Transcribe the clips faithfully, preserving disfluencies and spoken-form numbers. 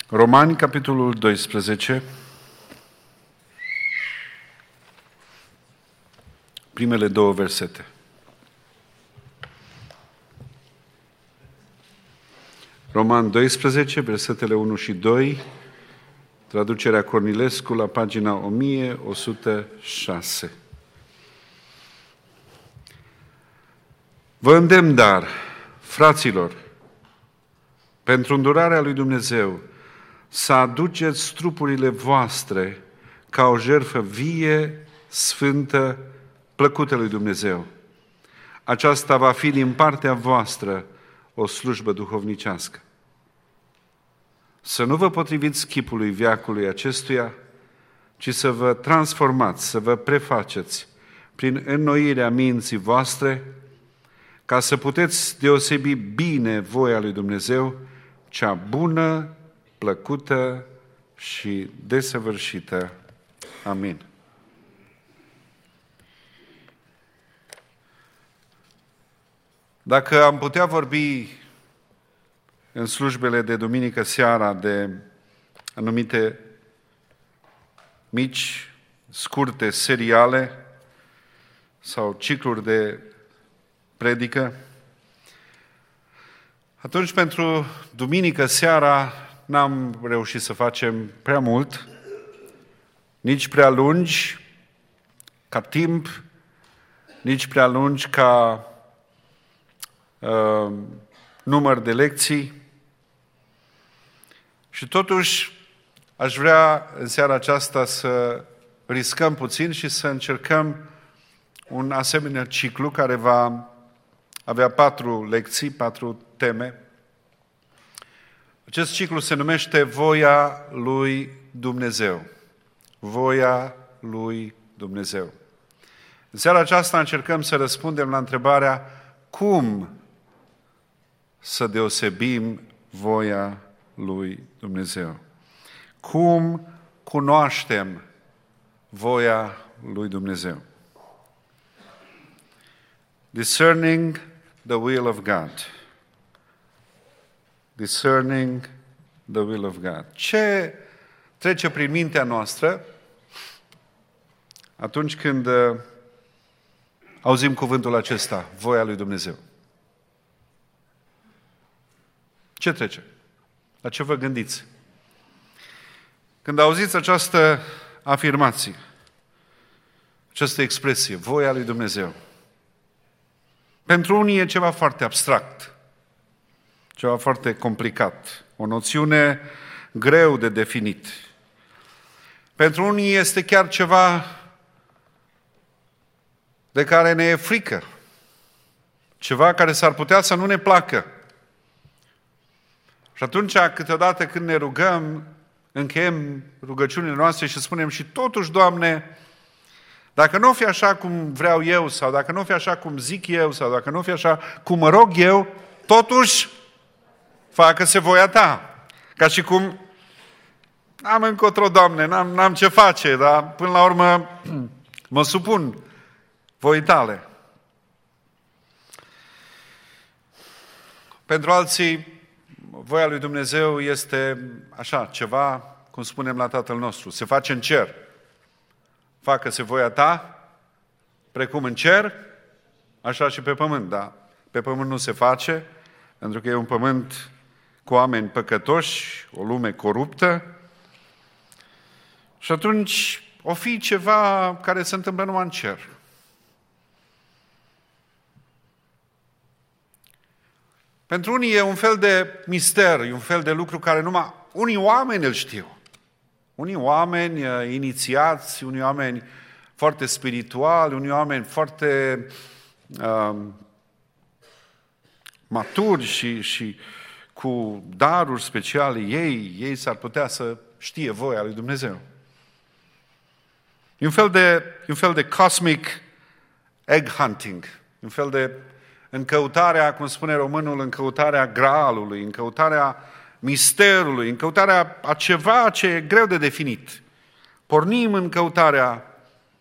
Romani, capitolul doisprezece, primele două versete. Roman doisprezece, versetele unu și doi, traducerea Cornilescu la pagina o mie o sută șase. Vă îndemn, dar, fraților, pentru îndurarea lui Dumnezeu, să aduceți trupurile voastre ca o jertfă vie, sfântă, plăcută lui Dumnezeu. Aceasta va fi din partea voastră o slujbă duhovnicească. Să nu vă potriviți chipului veacului acestuia, ci să vă transformați, să vă prefaceți prin înnoirea minții voastre, ca să puteți deosebi bine voia lui Dumnezeu, cea bună, plăcută și desăvârșită. Amin. Dacă am putea vorbi în slujbele de duminică seara de anumite mici, scurte seriale sau cicluri de predică, atunci pentru duminică seara n-am reușit să facem prea mult, nici prea lungi ca timp, nici prea lungi ca uh, număr de lecții. Și totuși aș vrea în seara aceasta să riscăm puțin și să încercăm un asemenea ciclu care va avea patru lecții, patru teme. Acest ciclu se numește Voia lui Dumnezeu. Voia lui Dumnezeu. În seara aceasta încercăm să răspundem la întrebarea cum să deosebim voia lui Dumnezeu. Cum cunoaștem voia lui Dumnezeu? Discerning the will of God. Discerning the will of God. Ce trece prin mintea noastră atunci când uh, auzim cuvântul acesta, voia lui Dumnezeu? Ce trece? La ce vă gândiți? Când auziți această afirmație, această expresie, voia lui Dumnezeu, pentru unii e ceva foarte abstract, ceva foarte complicat, o noțiune greu de definit. Pentru unii este chiar ceva de care ne e frică, ceva care s-ar putea să nu ne placă. Și atunci, câteodată când ne rugăm, încheiem rugăciunile noastre și spunem și totuși, Doamne, dacă nu o fi așa cum vreau eu, sau dacă nu o fi așa cum zic eu, sau dacă nu o fi așa cum mă rog eu, totuși facă-se voia Ta. Ca și cum n-am încotro, Doamne, n-am, n-am ce face, dar până la urmă mă supun voii Tale. Pentru alții, voia lui Dumnezeu este așa, ceva, cum spunem la Tatăl nostru, se face în cer. Facă-se voia Ta, precum în cer, așa și pe pământ. Dar pe pământ nu se face, pentru că e un pământ cu oameni păcătoși, o lume coruptă. Și atunci o fi ceva care se întâmplă numai în cer. Pentru unii e un fel de mister, e un fel de lucru care numai unii oameni îl știu. Unii oameni uh, inițiați, unii oameni foarte spirituali, unii oameni foarte uh, maturi și, și cu daruri speciale, ei, ei s-ar putea să știe voia lui Dumnezeu. E un fel de, un fel de cosmic egg hunting, un fel de în căutarea, cum spune românul, în căutarea graalului, în căutarea misterului, în căutarea a ceva ce e greu de definit. Pornim în căutarea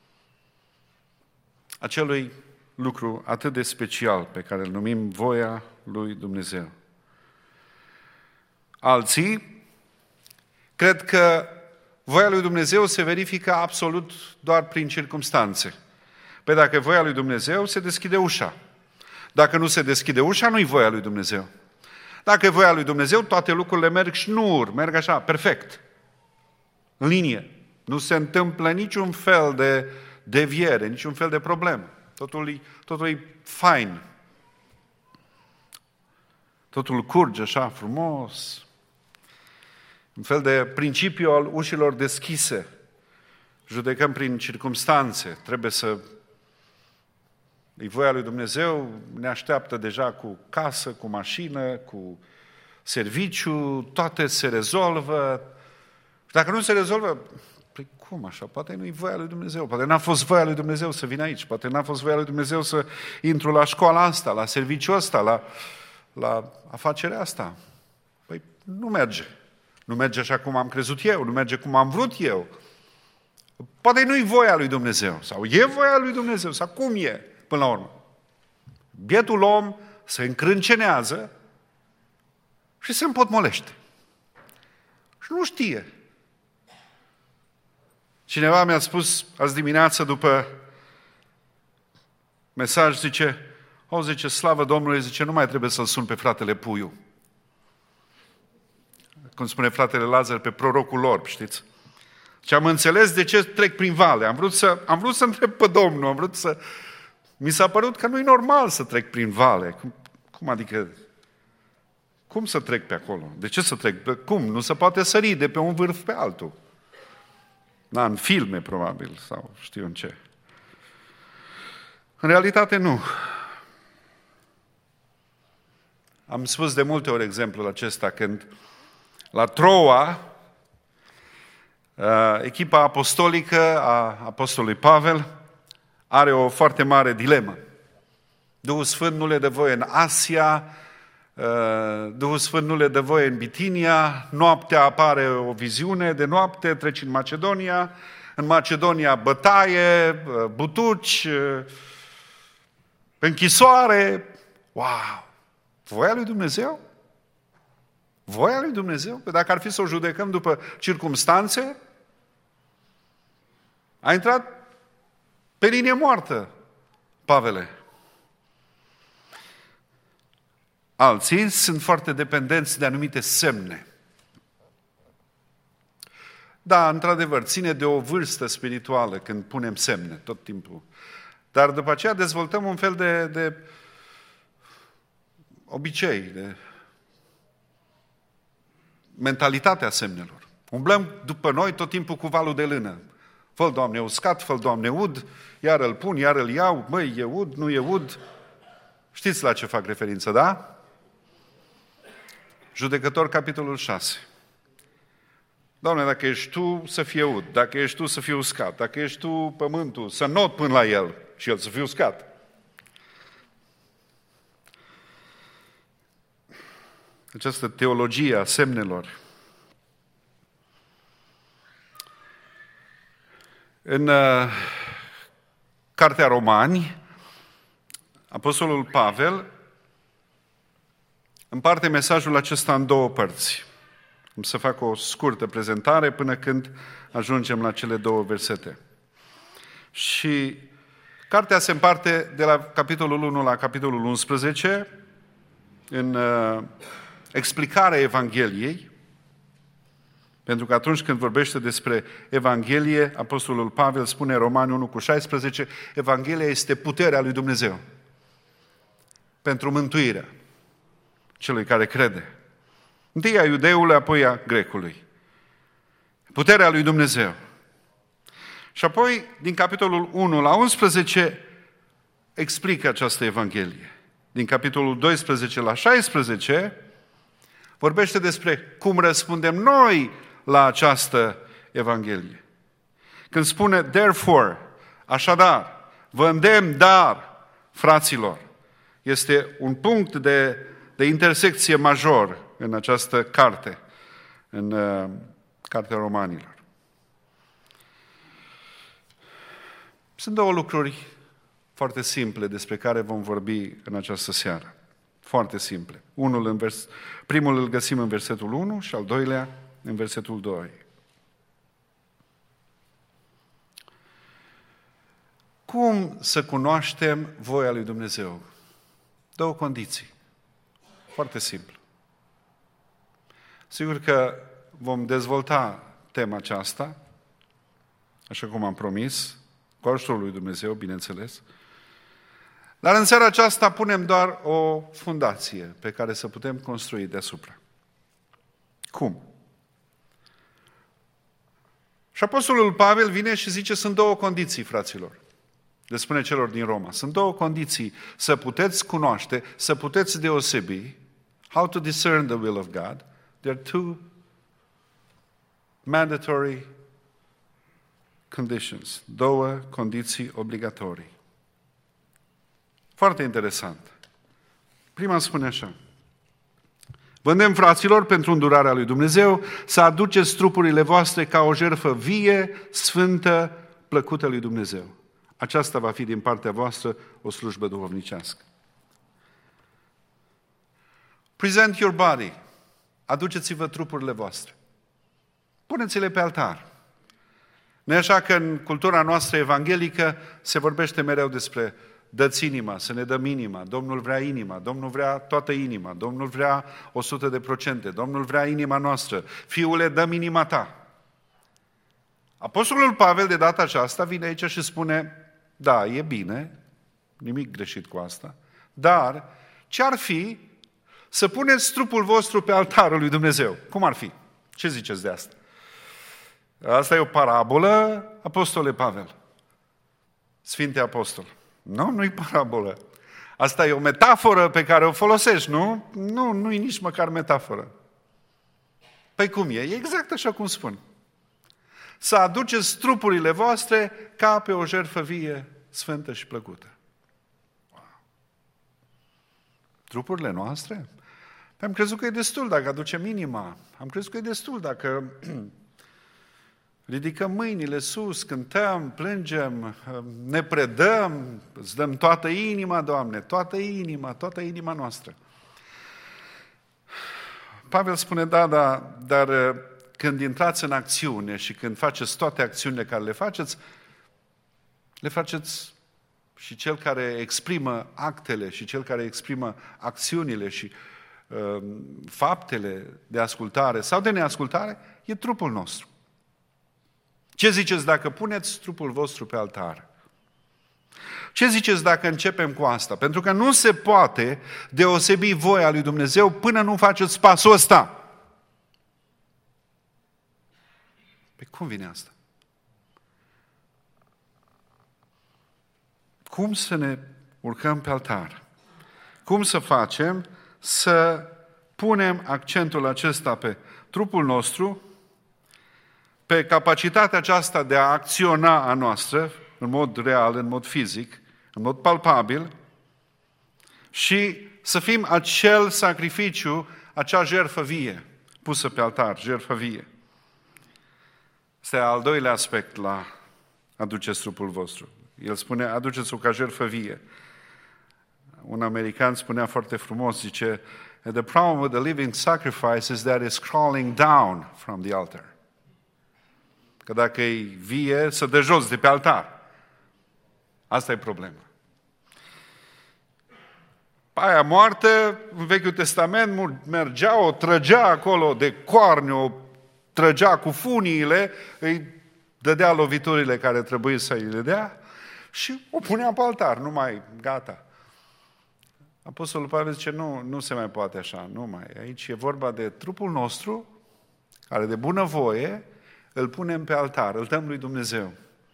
acelui lucru atât de special pe care îl numim voia lui Dumnezeu. Alții cred că voia lui Dumnezeu se verifică absolut doar prin circumstanțe. Păi dacă e voia lui Dumnezeu, se deschide ușa. Dacă nu se deschide ușa, nu-i voia lui Dumnezeu. Dacă e voia lui Dumnezeu, toate lucrurile merg șnur, merg așa, perfect. În linie. Nu se întâmplă niciun fel de deviere, niciun fel de problemă. Totul e, totul e fain. Totul curge așa frumos. Un fel de principiu al ușilor deschise. Judecăm prin circumstanțe. Trebuie să... E voia lui Dumnezeu, ne așteaptă deja cu casă, cu mașină, cu serviciu, toate se rezolvă. Și dacă nu se rezolvă, păi cum așa? Poate nu e voia lui Dumnezeu, poate n-a fost voia lui Dumnezeu să vin aici, poate n-a fost voia lui Dumnezeu să intru la școala asta, la serviciul ăsta, la, la afacerea asta. Păi nu merge. Nu merge așa cum am crezut eu, nu merge cum am vrut eu. Poate nu e voia lui Dumnezeu, sau e voia lui Dumnezeu, sau cum e, până la urmă. Bietul om se încrâncenează și se împotmolește. Și nu știe. Cineva mi-a spus azi dimineață după mesaj, zice, o, zice, slavă Domnului, zice, nu mai trebuie să-l sun pe fratele Puiu. Cum spune fratele Lazar, pe prorocul lor, știți? Și am înțeles de ce trec prin vale. Am vrut să, am vrut să întreb pe Domnul, am vrut să... Mi s-a părut că nu e normal să trec prin vale. Cum, cum adică... Cum să trec pe acolo? De ce să trec? Cum? Nu se poate sări de pe un vârf pe altul. Da, în filme, probabil, sau știu în ce. În realitate, nu. Am spus de multe ori exemplul acesta, când la Troa, echipa apostolică a apostolului Pavel are o foarte mare dilemă. Duhul Sfânt nu le dă voie în Asia, Duhul Sfânt nu le dă voie în Bitinia, noaptea apare o viziune de noapte, treci în Macedonia, în Macedonia bătaie, butuci, închisoare. Wow! Voia lui Dumnezeu? Voia lui Dumnezeu? Că dacă ar fi să o judecăm după circumstanțe, a intrat pe linie moartă, Pavele. Alții sunt foarte dependenți de anumite semne. Da, într-adevăr, ține de o vârstă spirituală când punem semne tot timpul. Dar după aceea dezvoltăm un fel de, de obicei, de mentalitatea semnelor. Umblăm după noi tot timpul cu valul de lână. Fă-l, Doamne, uscat, fă-l, Doamne, ud, iar îl pun, iar îl iau, măi, e ud, nu e ud. Știți la ce fac referință, da? Judecător, capitolul șase. Doamne, dacă ești Tu, să fie ud, dacă ești Tu, să fie uscat, dacă ești Tu, pământul, să not până la el și el să fie uscat. Această teologie a semnelor. În uh, Cartea Romani, apostolul Pavel împarte mesajul acesta în două părți. Am să fac o scurtă prezentare până când ajungem la cele două versete. Și cartea se împarte de la capitolul unu la capitolul unsprezece în uh, explicarea Evangheliei, pentru că atunci când vorbește despre Evanghelie, apostolul Pavel spune în Romani unu cu șaisprezece, Evanghelia este puterea lui Dumnezeu pentru mântuirea celui care crede. Întâi a iudeului, apoi a grecului. Puterea lui Dumnezeu. Și apoi, din capitolul unu la unsprezece, explică această Evanghelie. Din capitolul doisprezece la șaisprezece, vorbește despre cum răspundem noi la această Evanghelie. Când spune, therefore, așadar, vă îndemn, dar, fraților, este un punct de, de intersecție major în această carte, în uh, Cartea Romanilor. Sunt două lucruri foarte simple despre care vom vorbi în această seară. Foarte simple. Unul în vers, primul îl găsim în versetul unu și al doilea în versetul doi. Cum să cunoaștem voia lui Dumnezeu? Două condiții. Foarte simplu. Sigur că vom dezvolta tema aceasta, așa cum am promis, cu ajutorul lui Dumnezeu, bineînțeles. Dar în seara aceasta punem doar o fundație pe care să putem construi deasupra. Cum? Și Apostolul Pavel vine și zice, sunt două condiții, fraților. Le spune celor din Roma. Sunt două condiții să puteți cunoaște, să puteți deosebi. How to discern the will of God. There are two mandatory conditions. Două condiții obligatorii. Foarte interesant. Prima spune așa. Vă îndemn, fraților, pentru îndurarea lui Dumnezeu, să aduceți trupurile voastre ca o jertfă vie, sfântă, plăcută lui Dumnezeu. Aceasta va fi din partea voastră o slujbă duhovnicească. Present your body. Aduceți-vă trupurile voastre. Puneți-le pe altar. Nu e așa că în cultura noastră evanghelică se vorbește mereu despre dă-ți inima, să ne dăm inima, Domnul vrea inima, Domnul vrea toată inima, Domnul vrea o sută de procente, Domnul vrea inima noastră. Fiule, dă-mi inima ta. Apostolul Pavel de data aceasta vine aici și spune, da, e bine, nimic greșit cu asta, dar ce-ar fi să puneți trupul vostru pe altarul lui Dumnezeu? Cum ar fi? Ce ziceți de asta? Asta e o parabolă, Apostole Pavel. Sfinte Apostol. Nu, nu-i parabolă. Asta e o metaforă pe care o folosești, nu? Nu, nu-i nici măcar metaforă. Păi cum e? E exact așa cum spun. Să aduceți trupurile voastre ca pe o jertfă vie, sfântă și plăcută. Wow. Trupurile noastre? Am crezut că e destul dacă aducem inima. Am crezut că e destul dacă ridicăm mâinile sus, cântăm, plângem, ne predăm, îți dăm toată inima, Doamne, toată inima, toată inima noastră. Pavel spune, da, da, dar când intrați în acțiune și când faceți toate acțiunile care le faceți, le faceți și cel care exprimă actele și cel care exprimă acțiunile și uh, faptele de ascultare sau de neascultare, e trupul nostru. Ce ziceți dacă puneți trupul vostru pe altar? Ce ziceți dacă începem cu asta? Pentru că nu se poate deosebi voia lui Dumnezeu până nu faceți pasul ăsta. Păi cum vine asta? Cum să ne urcăm pe altar? Cum să facem să punem accentul acesta pe trupul nostru, pe capacitatea aceasta de a acționa a noastră, în mod real, în mod fizic, în mod palpabil, și să fim acel sacrificiu, acea jertfă vie, pusă pe altar, jertfă vie. Este al doilea aspect la aduceți trupul vostru. El spune, aduceți-o ca jertfă vie. Un american spunea foarte frumos, zice, the problem with the living sacrifice is that it's crawling down from the altar. Că dacă e vie, să dă jos de pe altar. Asta e problema. Aia moartă, în Vechiul Testament, mergea, o trăgea acolo de coarne, o trăgea cu funiile, îi dădea loviturile care trebuie să îi le dea și o punea pe altar, nu mai, gata. Apostolul Pavel zice, nu, nu se mai poate așa, nu mai. Aici e vorba de trupul nostru, care de bunăvoie îl punem pe altar, îl dăm lui Dumnezeu.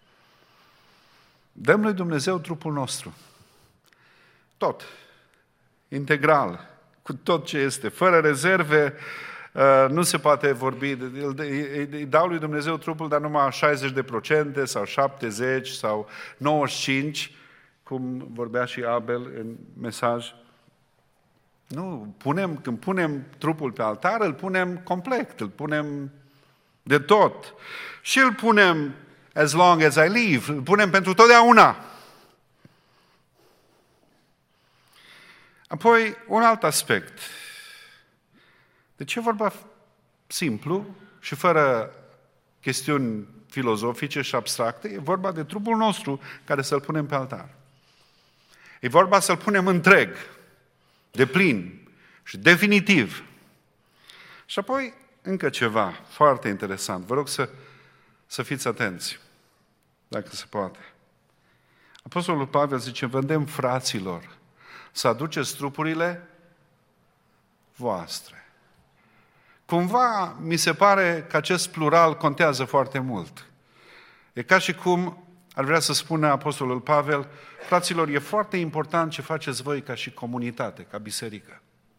Dăm lui Dumnezeu trupul nostru. Tot. Integral. Cu tot ce este. Fără rezerve, nu se poate vorbi. Îi dau lui Dumnezeu trupul, dar numai șaizeci de procente sau șaptezeci sau nouăzeci și cinci, cum vorbea și Abel în mesaj. Nu, punem, când punem trupul pe altar, îl punem complet, îl punem de tot. Și îl punem as long as I live, îl punem pentru totdeauna. Apoi, un alt aspect. De ce vorba simplu și fără chestiuni filozofice și abstracte, e vorba de trupul nostru care să-l punem pe altar. E vorba să-l punem întreg, de plin și definitiv. Și apoi încă ceva foarte interesant. Vă rog să, să fiți atenți, dacă se poate. Apostolul Pavel zice, vă îndemn, fraților, să aduceți trupurile voastre. Cumva mi se pare că acest plural contează foarte mult. E ca și cum ar vrea să spună Apostolul Pavel, fraților, e foarte important ce faceți voi ca și comunitate, ca biserică.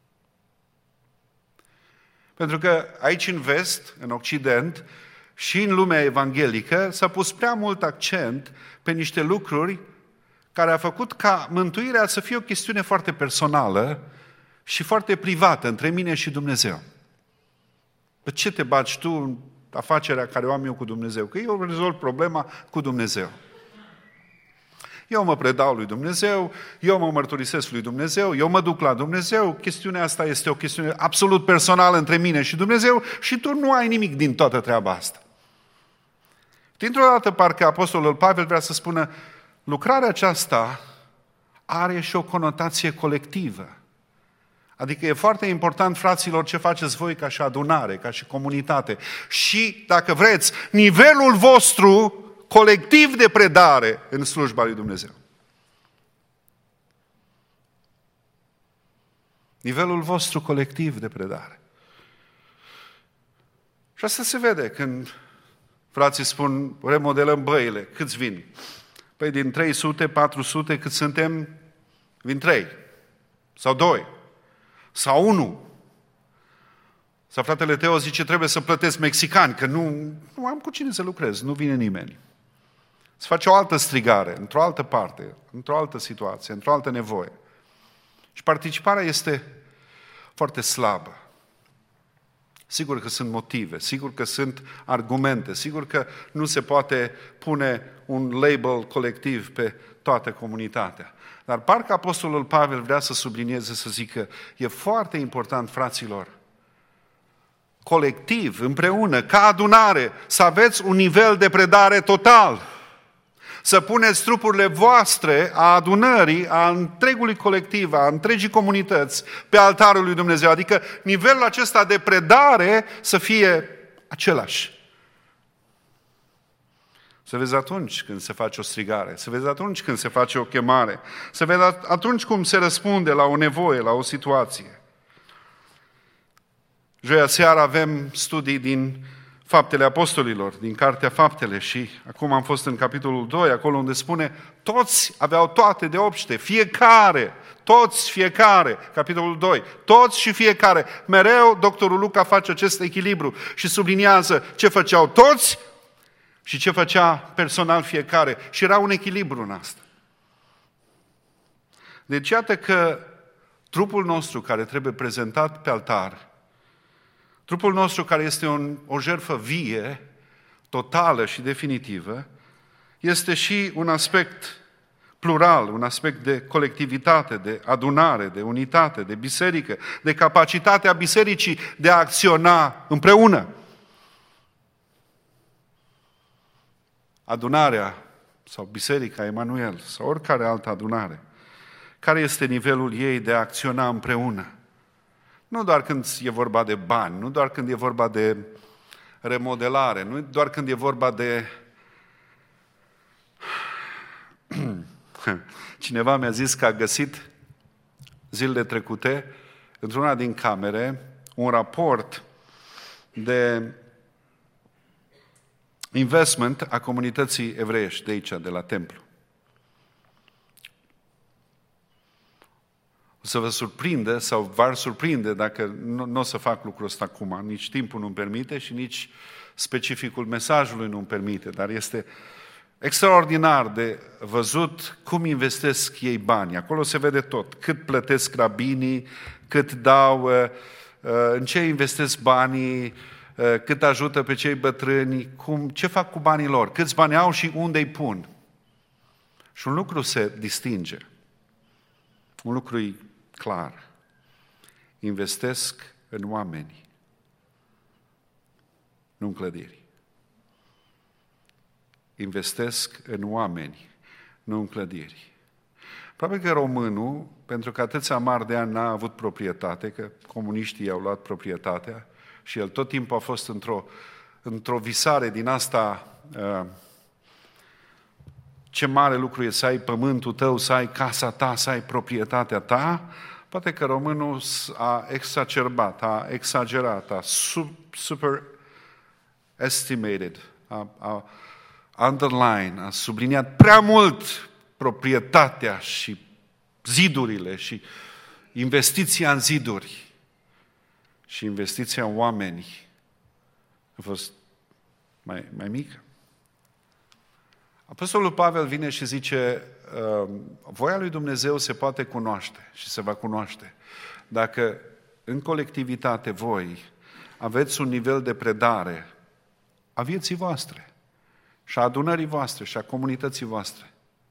Pentru că aici în vest, în Occident și în lumea evanghelică s-a pus prea mult accent pe niște lucruri care a făcut ca mântuirea să fie o chestiune foarte personală și foarte privată între mine și Dumnezeu. Pe ce te bagi tu în afacerea care o am eu cu Dumnezeu? Că eu rezolv problema cu Dumnezeu. Eu mă predau lui Dumnezeu, eu mă mărturisesc lui Dumnezeu, eu mă duc la Dumnezeu, chestiunea asta este o chestiune absolut personală între mine și Dumnezeu și tu nu ai nimic din toată treaba asta. Dintr-o dată, parcă Apostolul Pavel vrea să spună, lucrarea aceasta are și o conotație colectivă. Adică e foarte important, fraților, ce faceți voi ca și adunare, ca și comunitate. Și, dacă vreți, nivelul vostru colectiv de predare în slujba lui Dumnezeu. Nivelul vostru colectiv de predare. Și asta se vede când frații spun, remodelăm băile. Câți vin? Păi din trei sute, patru sute, cât suntem, vin trei. Sau doi. Sau unu. Sau fratele Teo zice, trebuie să plătesc mexicani, că nu, nu am cu cine să lucrez, nu vine nimeni. Se face o altă strigare, într-o altă parte, într-o altă situație, într-o altă nevoie. Și participarea este foarte slabă. Sigur că sunt motive, sigur că sunt argumente, sigur că nu se poate pune un label colectiv pe toată comunitatea. Dar parcă Apostolul Pavel vrea să sublinieze, să zică, e foarte important, fraților, colectiv, împreună, ca adunare, să aveți un nivel de predare total. Să puneți trupurile voastre a adunării, a întregului colectiv, a întregii comunități pe altarul lui Dumnezeu. Adică nivelul acesta de predare să fie același. Să vezi atunci când se face o strigare, să vezi atunci când se face o chemare, să vezi atunci cum se răspunde la o nevoie, la o situație. Joia seara avem studii din Faptele Apostolilor, din Cartea Faptele și acum am fost în capitolul doi, acolo unde spune toți aveau toate de obște, fiecare, toți, fiecare, capitolul doi, toți și fiecare. Mereu doctorul Luca face acest echilibru și subliniază ce făceau toți și ce făcea personal fiecare. Și era un echilibru în asta. Deci iată că trupul nostru care trebuie prezentat pe altar, trupul nostru care este un, o jertfă vie, totală și definitivă, este și un aspect plural, un aspect de colectivitate, de adunare, de unitate, de biserică, de capacitatea bisericii de a acționa împreună. Adunarea sau Biserica Emanuel sau oricare altă adunare, care este nivelul ei de a acționa împreună? Nu doar când e vorba de bani, nu doar când e vorba de remodelare, nu doar când e vorba de... Cineva mi-a zis că a găsit zilele trecute, într-una din camere, un raport de investment a comunității evreiești de aici, de la templu. O să vă surprinde sau v-ar surprinde dacă nu, nu o să fac lucrul ăsta acum. Nici timpul nu-mi permite și nici specificul mesajului nu-mi permite, dar este extraordinar de văzut cum investesc ei bani. Acolo se vede tot. Cât plătesc rabinii, cât dau, în ce investesc banii, cât ajută pe cei bătrâni, cum, ce fac cu banii lor, câți bani au și unde îi pun. Și un lucru se distinge. Un lucru e clar. Investesc în oameni. nu în clădiri. Investesc în oameni, nu în clădiri. Probabil că românul, pentru că atâția mari de ani n-a avut proprietate, că comuniștii i-au luat proprietatea și el tot timpul a fost într-o, într-o visare din asta, uh, ce mare lucru e să ai pământul tău, să ai casa ta, să ai proprietatea ta, poate că românul a exacerbat, a exagerat, a super estimated, a, a underline, a subliniat prea mult proprietatea și zidurile și investiția în ziduri și investiția în oameni a fost mai, mai mică. Apostolul Pavel vine și zice, voia lui Dumnezeu se poate cunoaște și se va cunoaște dacă în colectivitate voi aveți un nivel de predare a vieții voastre și a adunării voastre și a comunității voastre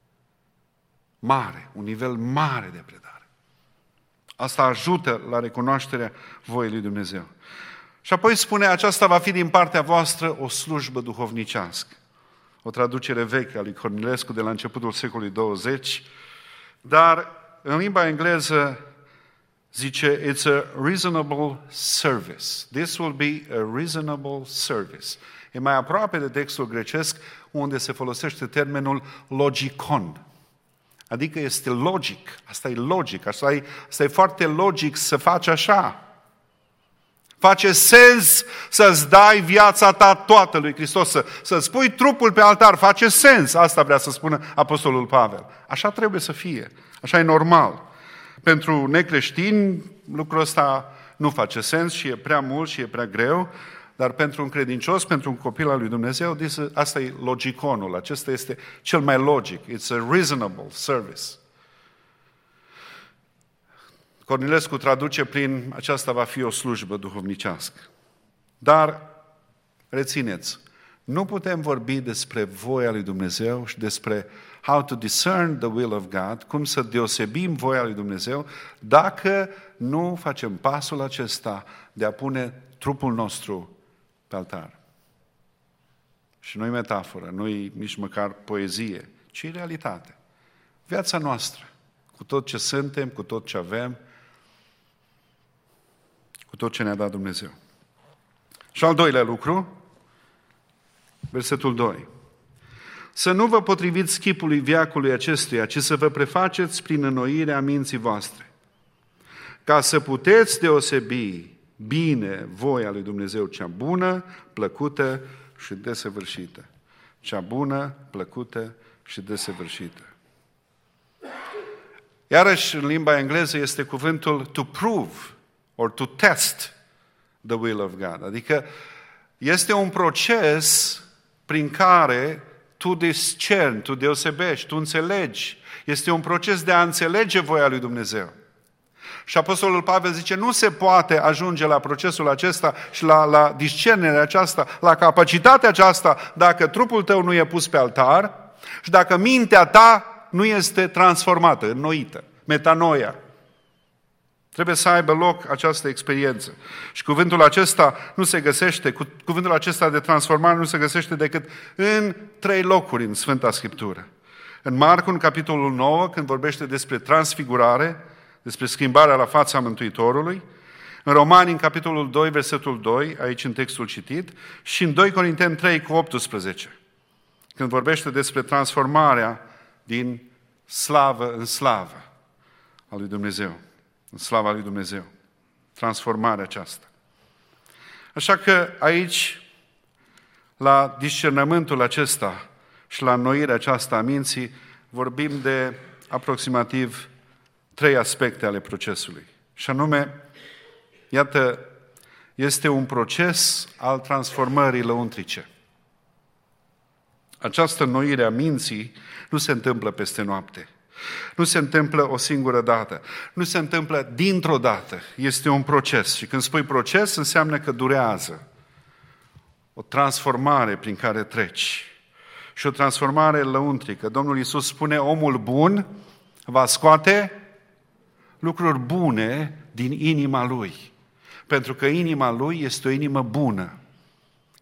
mare, un nivel mare de predare. Asta ajută la recunoașterea voii lui Dumnezeu. Și apoi spune, aceasta va fi din partea voastră o slujbă duhovnicească. O traducere veche a lui Cornilescu de la începutul secolului douăzeci, dar în limba engleză zice, it's a reasonable service. This will be a reasonable service. E mai aproape de textul grecesc unde se folosește termenul logicon. Adică este logic, asta e logic, asta e, asta e foarte logic să faci așa. Face sens să-ți dai viața ta toată lui Hristos, să, să-ți pui trupul pe altar, face sens. Asta vrea să spună Apostolul Pavel. Așa trebuie să fie, așa e normal. Pentru necreștini lucrul ăsta nu face sens și e prea mult și e prea greu, dar pentru un credincios, pentru un copil al lui Dumnezeu, asta e logiconul, acesta este cel mai logic. It's a reasonable service. Cornilescu traduce prin aceasta va fi o slujbă duhovnicească. Dar, rețineți, nu putem vorbi despre voia lui Dumnezeu și despre how to discern the will of God, cum să deosebim voia lui Dumnezeu, dacă nu facem pasul acesta de a pune trupul nostru pe altar. Și nu-i metaforă, nu-i nici măcar poezie, ci realitate. Viața noastră, cu tot ce suntem, cu tot ce avem, cu tot ce ne-a dat Dumnezeu. Și al doilea lucru, versetul doi. Să nu vă potriviți chipului veacului acestuia, ci să vă prefaceți prin înnoirea minții voastre, ca să puteți deosebi bine voia lui Dumnezeu cea bună, plăcută și desăvârșită. Cea bună, plăcută și desăvârșită. Iarăși, în limba engleză este cuvântul to prove or to test the will of God. Adică este un proces prin care tu discerni, tu deosebești, tu înțelegi. Este un proces de a înțelege voia lui Dumnezeu. Și Apostolul Pavel zice, nu se poate ajunge la procesul acesta și la, la discernerea aceasta, la capacitatea aceasta, dacă trupul tău nu e pus pe altar și dacă mintea ta nu este transformată, înnoită, metanoia. Trebuie să aibă loc această experiență. Și cuvântul acesta nu se găsește, cuvântul acesta de transformare nu se găsește decât în trei locuri în Sfânta Scriptură. În Marcu, în capitolul nouă, când vorbește despre transfigurare, despre schimbarea la fața Mântuitorului, în Romani, în capitolul doi, versetul doi, aici în textul citit, și în doi Corinteni trei cu optsprezece, când vorbește despre transformarea din slavă în slavă a lui Dumnezeu, în slava lui Dumnezeu, transformarea aceasta. Așa că aici, la discernământul acesta și la înnoirea aceasta a minții, vorbim de aproximativ trei aspecte ale procesului. Și anume, iată, este un proces al transformării lăuntrice. Această înnoire a minții nu se întâmplă peste noapte. Nu se întâmplă o singură dată. Nu se întâmplă dintr-o dată. Este un proces. Și când spui proces, înseamnă că durează. O transformare prin care treci. Și o transformare lăuntrică. Domnul Iisus spune, omul bun va scoate lucruri bune din inima lui. Pentru că inima lui este o inimă bună.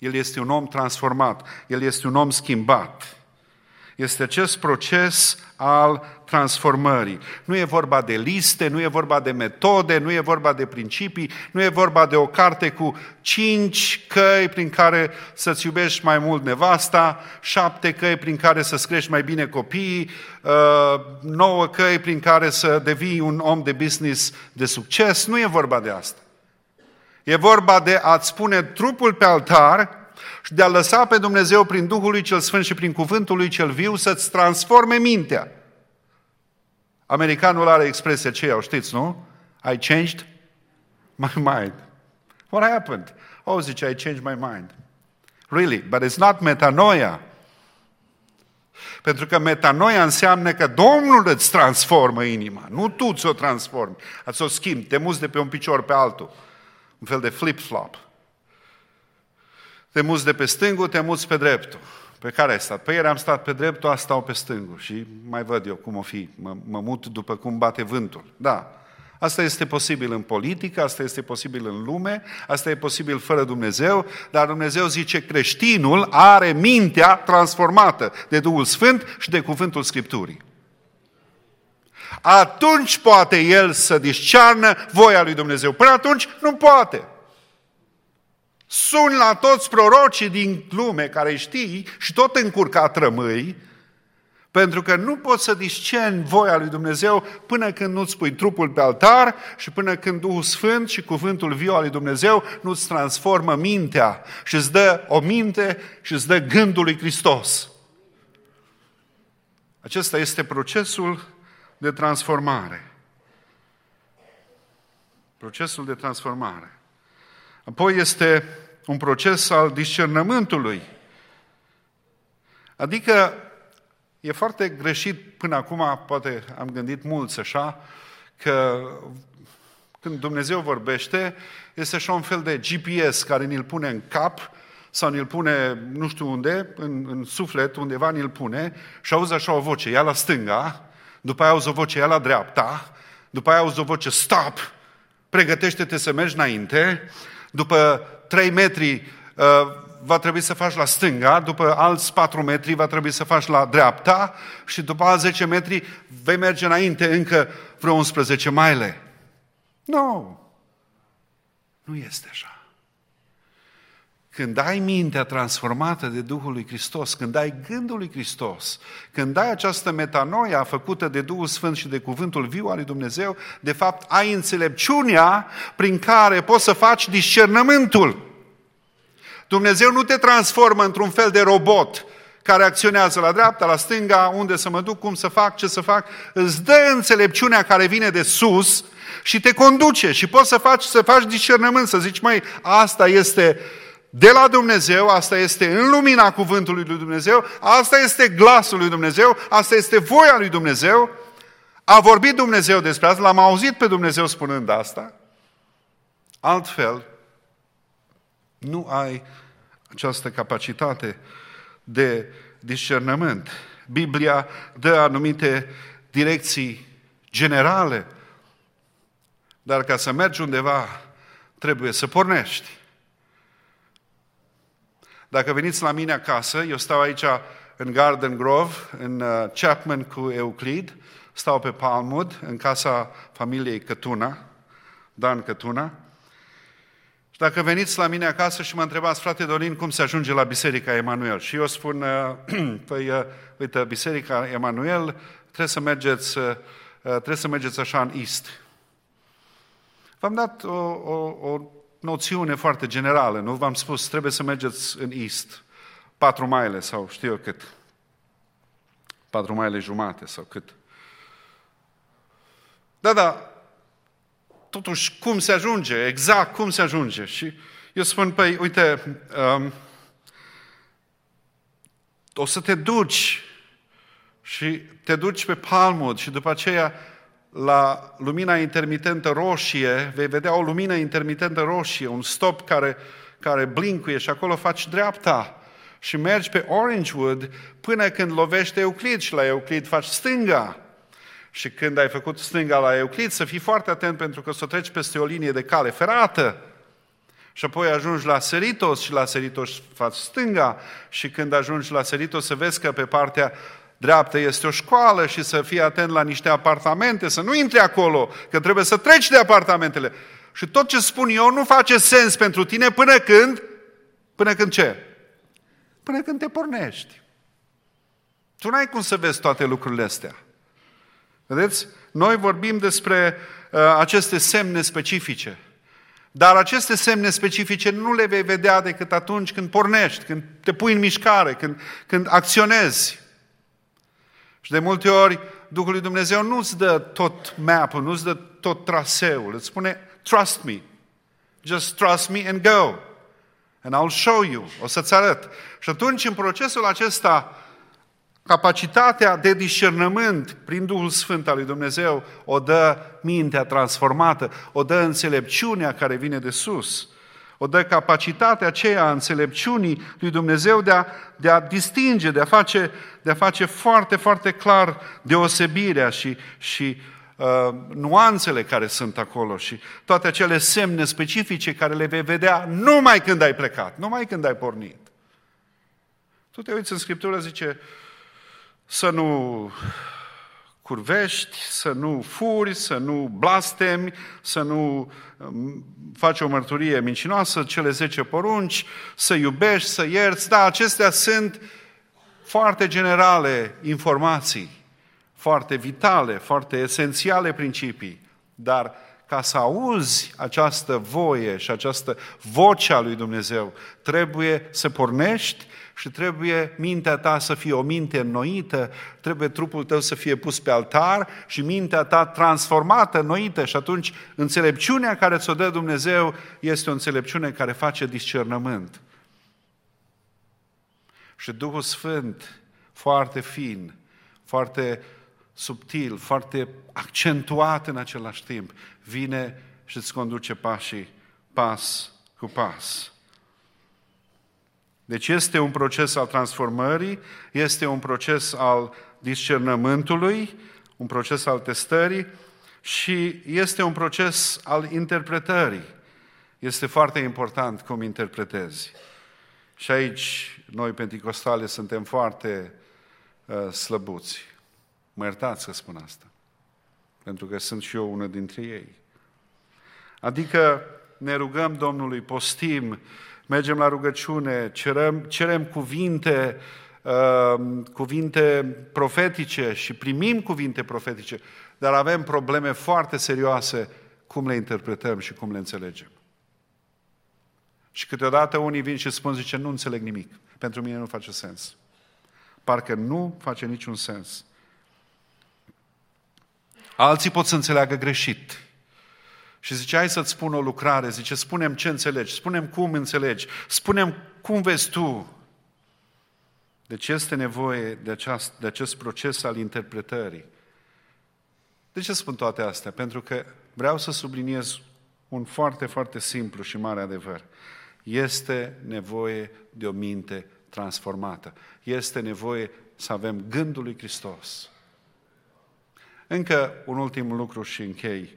El este un om transformat, el este un om schimbat. Este acest proces al transformării. Nu e vorba de liste, nu e vorba de metode, nu e vorba de principii, nu e vorba de o carte cu cinci căi prin care să-ți iubești mai mult nevasta, șapte căi prin care să-ți crești mai bine copiii, nouă căi prin care să devii un om de business de succes. Nu e vorba de asta. E vorba de a-ți pune trupul pe altar și de a lăsa pe Dumnezeu prin Duhul lui cel Sfânt și prin cuvântul lui cel viu să-ți transforme mintea. Americanul are expresia aceea, o știți, nu? I changed my mind. What happened? Oh, zice, I changed my mind. Really? But it's not metanoia. Pentru că metanoia înseamnă că Domnul îți transformă inima, nu tu ți-o transformi. Ați o schimbi, te muți de pe un picior pe altul. Un fel de flip-flop. Te muți de pe stângul, te muți pe dreptul. Pe care ai stat? Pe ieri am stat pe dreptul, asta stau pe stângul și mai văd eu cum o fi. Mă, mă mut după cum bate vântul. Da. Asta este posibil în politică, asta este posibil în lume, asta e posibil fără Dumnezeu, dar Dumnezeu zice creștinul are mintea transformată de Duhul Sfânt și de cuvântul Scripturii. Atunci poate el să discearnă voia lui Dumnezeu. Până atunci nu poate. Suni la toți prorocii din lume care știi și tot încurcat rămâi, pentru că nu poți să discerni voia lui Dumnezeu până când nu-ți pui trupul pe altar și până când Duhul Sfânt și cuvântul viu al lui Dumnezeu nu-ți transformă mintea și îți dă o minte și îți dă gândul lui Hristos. Acesta este procesul de transformare. Procesul de transformare. Apoi este un proces al discernământului. Adică e foarte greșit până acum, poate am gândit mulți așa, că când Dumnezeu vorbește, este așa un fel de G P S care ne-l pune în cap sau ne-l pune nu știu unde, în, în suflet, undeva ne-l pune și auzi așa o voce, ia la stânga, după aia auzi o voce, ia la dreapta, după aia auzi o voce, stop, pregătește-te să mergi înainte, după trei metri uh, va trebui să faci la stânga, după alți patru metri va trebui să faci la dreapta și după alți zece metri vei merge înainte încă vreo unsprezece maile. Nu, no. Nu este așa. Când ai mintea transformată de Duhul lui Hristos, când ai gândul lui Hristos, când ai această metanoia făcută de Duhul Sfânt și de cuvântul viu al lui Dumnezeu, de fapt ai înțelepciunea prin care poți să faci discernământul. Dumnezeu nu te transformă într-un fel de robot care acționează la dreapta, la stânga, unde să mă duc, cum să fac, ce să fac. Îți dă înțelepciunea care vine de sus și te conduce și poți să faci, să faci discernământ, să zici, măi, asta este de la Dumnezeu, asta este în lumina cuvântului lui Dumnezeu, asta este glasul lui Dumnezeu, asta este voia lui Dumnezeu. A vorbit Dumnezeu despre asta, l-am auzit pe Dumnezeu spunând asta. Altfel, nu ai această capacitate de discernământ. Biblia dă anumite direcții generale, dar ca să mergi undeva, trebuie să pornești. Dacă veniți la mine acasă, eu stau aici în Garden Grove, în Chapman cu Euclid, stau pe Palmwood, în casa familiei Cătuna, Dan Cătuna. Și dacă veniți la mine acasă și mă întrebați, frate Dorin, cum se ajunge la Biserica Emanuel? Și eu spun, păi, uite, Biserica Emanuel, trebuie să mergeți, trebuie să mergeți așa în East. V-am dat o, o, o noțiune foarte generală, nu? V-am spus, trebuie să mergeți în East, patru maile sau știu eu cât, patru maile jumate sau cât. Da, da, totuși, cum se ajunge? Exact cum se ajunge? Și eu spun, păi, uite, um, o să te duci și te duci pe Palmwood și după aceea la lumina intermitentă roșie, vei vedea o lumină intermitentă roșie, un stop care, care blincuie și acolo faci dreapta și mergi pe Orangewood până când lovește Euclid și la Euclid faci stânga. Și când ai făcut stânga la Euclid, să fii foarte atent pentru că o să treci peste o linie de cale ferată. Și apoi ajungi la Seritos și la Seritos faci stânga și când ajungi la Seritos să vezi că pe partea dreaptă este o școală și să fii atent la niște apartamente, să nu intri acolo, că trebuie să treci de apartamentele. Și tot ce spun eu nu face sens pentru tine până când? Până când ce? Până când te pornești. Tu n-ai cum să vezi toate lucrurile astea. Vedeți? Noi vorbim despre uh, aceste semne specifice. Dar aceste semne specifice nu le vei vedea decât atunci când pornești, când te pui în mișcare, când, când acționezi. Și de multe ori Duhul lui Dumnezeu nu îți dă tot map-ul, nu îți dă tot traseul. Îți spune, trust me. Just trust me and go. And I'll show you. O să-ți arăt. Și atunci, în procesul acesta, capacitatea de discernământ prin Duhul Sfânt al lui Dumnezeu o dă mintea transformată, o dă înțelepciunea care vine de sus, o dă capacitatea aceea a înțelepciunii lui Dumnezeu de a, de a distinge, de a, face, de a face foarte, foarte clar deosebirea și, și uh, nuanțele care sunt acolo și toate acele semne specifice care le vei vedea numai când ai plecat, numai când ai pornit. Tu te uiți în Scriptură, zice, să nu curvești, să nu furi, să nu blastemi, să nu faci o mărturie mincinoasă, cele zece porunci, să iubești, să ierți. Da, acestea sunt foarte generale informații, foarte vitale, foarte esențiale principii, dar ca să auzi această voie și această voce a lui Dumnezeu, trebuie să pornești și trebuie mintea ta să fie o minte înnoită, trebuie trupul tău să fie pus pe altar și mintea ta transformată, înnoită. Și atunci înțelepciunea care ți-o dă Dumnezeu este o înțelepciune care face discernământ. Și Duhul Sfânt, foarte fin, foarte subtil, foarte accentuat în același timp, vine și îți conduce pașii pas cu pas. Deci este un proces al transformării, este un proces al discernământului, un proces al testării și este un proces al interpretării. Este foarte important cum interpretezi. Și aici, noi penticostale, suntem foarte uh, slăbuți. Mă iertați să spun asta, pentru că sunt și eu unul dintre ei. Adică ne rugăm Domnului, postim, mergem la rugăciune, cerem, cerem cuvinte, uh, cuvinte profetice și primim cuvinte profetice, dar avem probleme foarte serioase cum le interpretăm și cum le înțelegem. Și câteodată unii vin și spun, zice, nu înțeleg nimic, pentru mine nu face sens. Parcă nu face niciun sens. Alții pot să înțeleagă greșit. Și zice, hai să-ți spun o lucrare, zice, spune-mi ce înțelegi, spune-mi cum înțelegi, spune-mi cum vezi tu. Deci este nevoie de, aceast, de acest proces al interpretării. De ce spun toate astea? Pentru că vreau să subliniez un foarte, foarte simplu și mare adevăr. Este nevoie de o minte transformată. Este nevoie să avem gândul lui Hristos. Încă un ultim lucru și închei.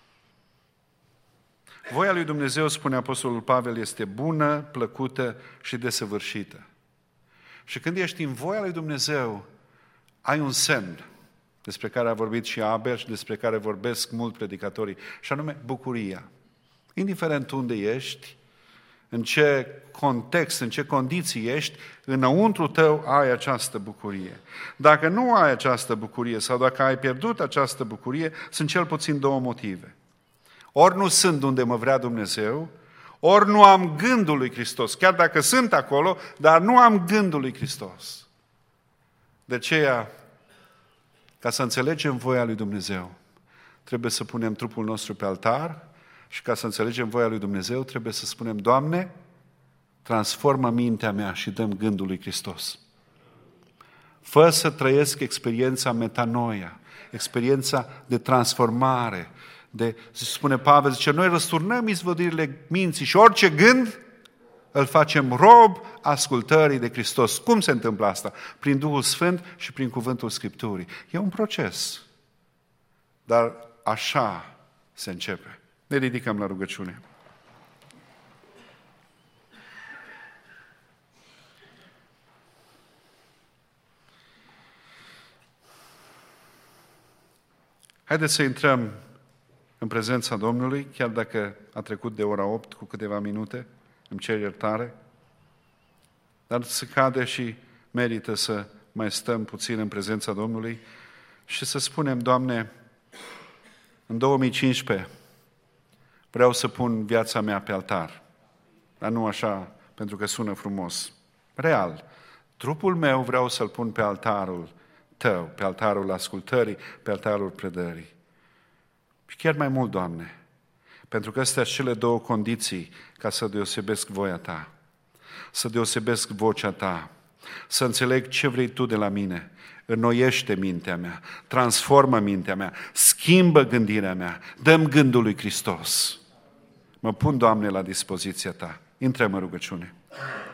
Voia lui Dumnezeu, spune Apostolul Pavel, este bună, plăcută și desăvârșită. Și când ești în voia lui Dumnezeu, ai un semn despre care a vorbit și Abel și despre care vorbesc mult predicatorii, și anume bucuria. Indiferent unde ești, în ce context, în ce condiții ești, înăuntru tău ai această bucurie. Dacă nu ai această bucurie sau dacă ai pierdut această bucurie, sunt cel puțin două motive. Ori nu sunt unde mă vrea Dumnezeu, ori nu am gândul lui Hristos, chiar dacă sunt acolo, dar nu am gândul lui Hristos. De aceea, ca să înțelegem voia lui Dumnezeu, trebuie să punem trupul nostru pe altar și ca să înțelegem voia lui Dumnezeu, trebuie să spunem, Doamne, transformă mintea mea și dăm gândul lui Hristos. Fă să trăiesc experiența metanoia, experiența de transformare, de, spune Pavel, zice, noi răsturnăm izvădirile minții și orice gând îl facem rob ascultării de Hristos. Cum se întâmplă asta? Prin Duhul Sfânt și prin cuvântul Scripturii. E un proces. Dar așa se începe. Ne ridicăm la rugăciune. Haideți să intrăm în prezența Domnului, chiar dacă a trecut de ora opt cu câteva minute, îmi cer iertare, dar se cade și merită să mai stăm puțin în prezența Domnului și să spunem, Doamne, în două mii cincisprezece vreau să pun viața mea pe altar, dar nu așa pentru că sună frumos. Real, trupul meu vreau să-l pun pe altarul Tău, pe altarul ascultării, pe altarul predării. Și chiar mai mult, Doamne, pentru că astea sunt cele două condiții ca să deosebesc voia Ta, să deosebesc vocea Ta, să înțeleg ce vrei Tu de la mine, înnoiește mintea mea, transformă mintea mea, schimbă gândirea mea, dă-mi gândul lui Hristos. Mă pun, Doamne, la dispoziția Ta. Intrăm în rugăciune.